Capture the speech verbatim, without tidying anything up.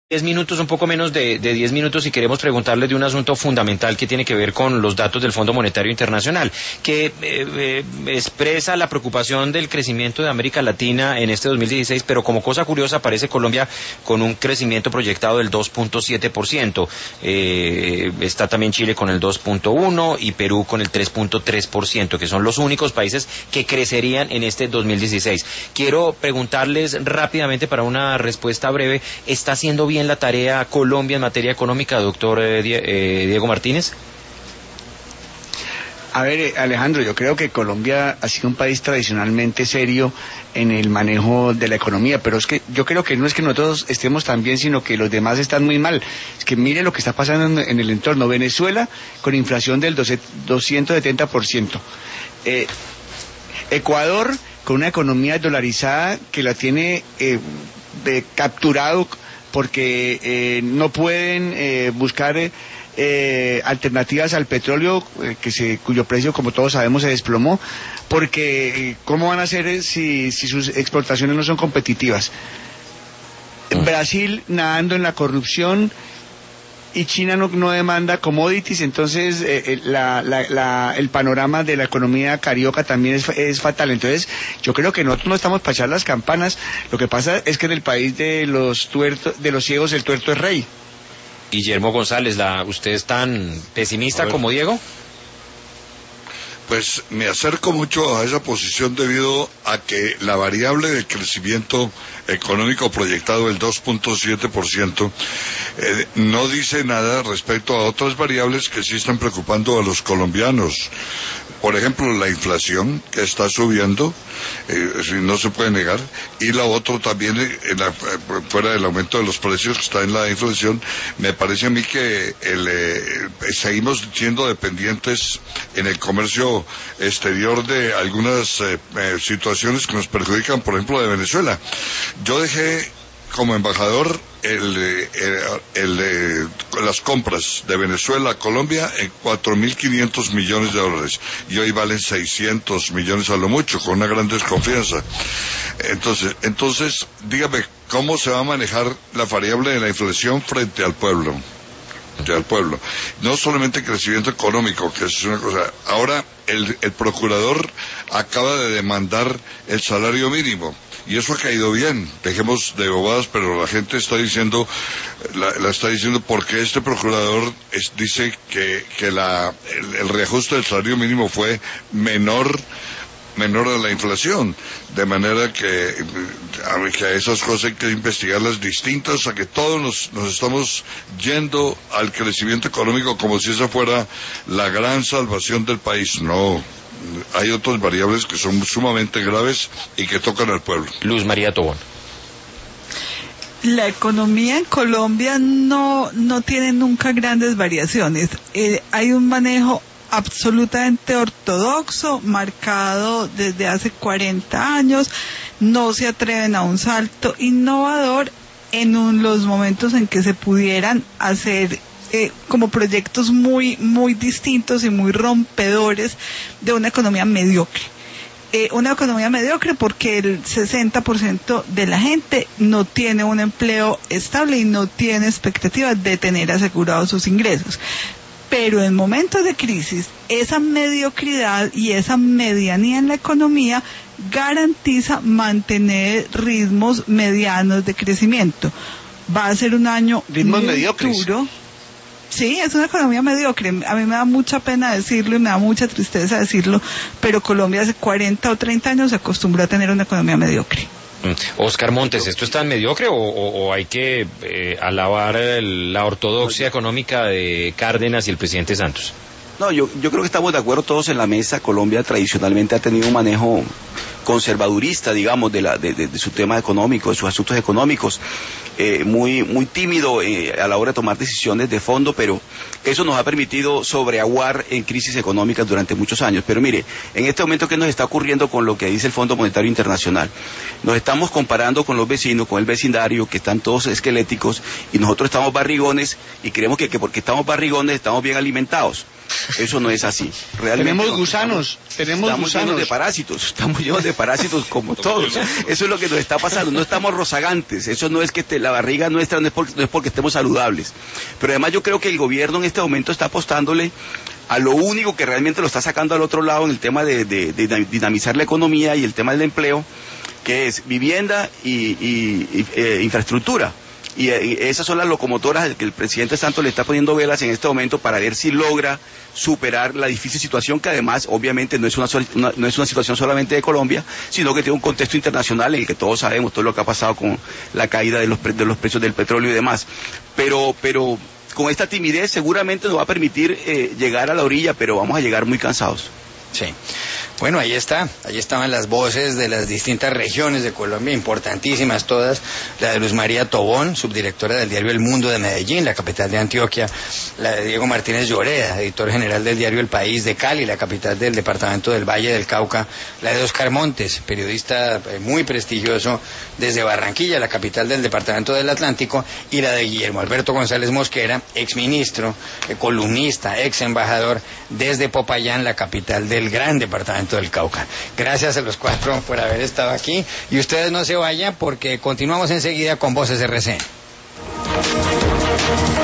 diez minutos, un poco menos de, de diez minutos, y queremos preguntarles de un asunto fundamental que tiene que ver con los datos del Fondo Monetario Internacional, que eh, eh, expresa la preocupación del crecimiento de América Latina en este dos mil dieciséis, pero como cosa curiosa aparece Colombia con un crecimiento proyectado del dos punto siete por ciento. Eh, está también Chile con el dos punto uno por ciento y Perú con el tres punto tres por ciento, que son los únicos países que crecerían en este dos mil dieciséis. Quiero preguntarles rápidamente para una respuesta breve, ¿está haciendo bien la tarea Colombia en materia económica, doctor eh, Diego Martínez? A ver, Alejandro, yo creo que Colombia ha sido un país tradicionalmente serio en el manejo de la economía, pero es que yo creo que no es que nosotros estemos tan bien, sino que los demás están muy mal. Es que mire lo que está pasando en, en el entorno. Venezuela con inflación del doscientos setenta por ciento. Eh, Ecuador con una economía dolarizada que la tiene eh, de, capturado porque eh, no pueden eh, buscar eh, eh, alternativas al petróleo, eh, que se, cuyo precio, como todos sabemos, se desplomó, porque eh, ¿cómo van a hacer si, si sus exportaciones no son competitivas? Brasil nadando en la corrupción y China no, no demanda commodities, entonces eh, la, la, la, el panorama de la economía carioca también es, es fatal. Entonces yo creo que nosotros no estamos para echar las campanas. Lo que pasa es que en el país de los tuertos, de los ciegos, el tuerto es rey. Guillermo González, la, ¿usted es tan pesimista como Diego? Pues me acerco mucho a esa posición debido a que la variable de crecimiento económico proyectado, el dos punto siete por ciento, eh, no dice nada respecto a otras variables que sí están preocupando a los colombianos. Por ejemplo, la inflación, que está subiendo, eh, no se puede negar, y la otra también, en la, fuera del aumento de los precios que está en la inflación, me parece a mí que el, eh, seguimos siendo dependientes en el comercio exterior de algunas eh, eh, situaciones que nos perjudican, por ejemplo, de Venezuela. Yo dejé como embajador el, el, el, el, las compras de Venezuela a Colombia en cuatro mil quinientos millones de dólares y hoy valen seiscientos millones a lo mucho, con una gran desconfianza. Entonces, entonces dígame, ¿cómo se va a manejar la variable de la inflación frente al pueblo? al pueblo, no solamente crecimiento económico, que es una cosa. Ahora el, el procurador acaba de demandar el salario mínimo y eso ha caído bien. Dejemos de bobadas, pero la gente está diciendo, la, la está diciendo porque este procurador es, dice que, que la, el, el reajuste del salario mínimo fue menor menor a la inflación, de manera que a, que a esas cosas hay que investigarlas distintas, a que todos nos, nos estamos yendo al crecimiento económico como si esa fuera la gran salvación del país. No, hay otras variables que son sumamente graves y que tocan al pueblo. Luz María Tobón. La economía en Colombia no, no tiene nunca grandes variaciones. Eh, hay un manejo absolutamente ortodoxo, marcado desde hace cuarenta años, no se atreven a un salto innovador en un, los momentos en que se pudieran hacer eh, como proyectos muy, muy distintos y muy rompedores de una economía mediocre. Eh, una economía mediocre porque el sesenta por ciento de la gente no tiene un empleo estable y no tiene expectativas de tener asegurados sus ingresos. Pero en momentos de crisis, esa mediocridad y esa medianía en la economía garantiza mantener ritmos medianos de crecimiento. Va a ser un año ritmos muy mediocres. duro. Sí, es una economía mediocre. A mí me da mucha pena decirlo y me da mucha tristeza decirlo, pero Colombia hace cuarenta o treinta años se acostumbró a tener una economía mediocre. Oscar Montes, ¿esto es tan mediocre o, o, o hay que eh, alabar el, la ortodoxia económica de Cárdenas y el presidente Santos? No, yo, yo creo que estamos de acuerdo todos en la mesa. Colombia tradicionalmente ha tenido un manejo conservadurista, digamos, de, la, de, de, de su tema económico, de sus asuntos económicos, eh, muy, muy tímido eh, a la hora de tomar decisiones de fondo, pero eso nos ha permitido sobreaguar en crisis económicas durante muchos años. Pero mire, en este momento, ¿qué nos está ocurriendo con lo que dice el Fondo Monetario Internacional? Nos estamos comparando con los vecinos, con el vecindario, que están todos esqueléticos, y nosotros estamos barrigones, y creemos que, que porque estamos barrigones estamos bien alimentados. Eso no es así. Realmente tenemos no, gusanos, tenemos estamos gusanos. llenos de parásitos, estamos llenos de parásitos como todos. Eso es lo que nos está pasando, no estamos rozagantes, eso no es que te, la barriga nuestra no es, porque, no es porque estemos saludables. Pero además yo creo que el gobierno en este momento está apostándole a lo único que realmente lo está sacando al otro lado en el tema de, de, de dinamizar la economía y el tema del empleo, que es vivienda y, y, y eh, infraestructura. Y, y esas son las locomotoras que el presidente Santos le está poniendo velas en este momento para ver si logra superar la difícil situación que además obviamente no es una, una, no es una situación solamente de Colombia, sino que tiene un contexto internacional en el que todos sabemos todo lo que ha pasado con la caída de los, de los precios del petróleo y demás. Pero, pero con esta timidez seguramente nos va a permitir eh, llegar a la orilla, pero vamos a llegar muy cansados. Sí. Bueno, ahí está, ahí estaban las voces de las distintas regiones de Colombia, importantísimas todas, la de Luz María Tobón, subdirectora del diario El Mundo de Medellín, la capital de Antioquia, la de Diego Martínez Lloreda, editor general del diario El País de Cali, la capital del departamento del Valle del Cauca, la de Oscar Montes, periodista muy prestigioso desde Barranquilla, la capital del departamento del Atlántico, y la de Guillermo Alberto González Mosquera, exministro, columnista, ex embajador desde Popayán, la capital del gran departamento del Cauca. Gracias a los cuatro por haber estado aquí y ustedes no se vayan porque continuamos enseguida con Voces R C N.